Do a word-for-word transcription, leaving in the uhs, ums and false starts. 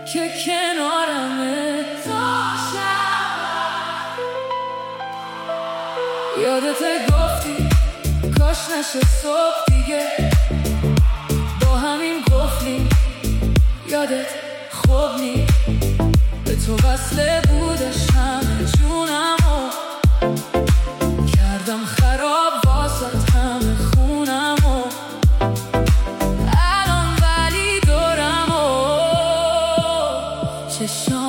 که کنارمه تا شب. یادت گفتی کاش نشه صبح دیگه، با همین قفلی یادت خوب نی. به تو وصله بودش همه جونمو، کردم خراب واسط همه خونمو. الان ولی دورمو چشام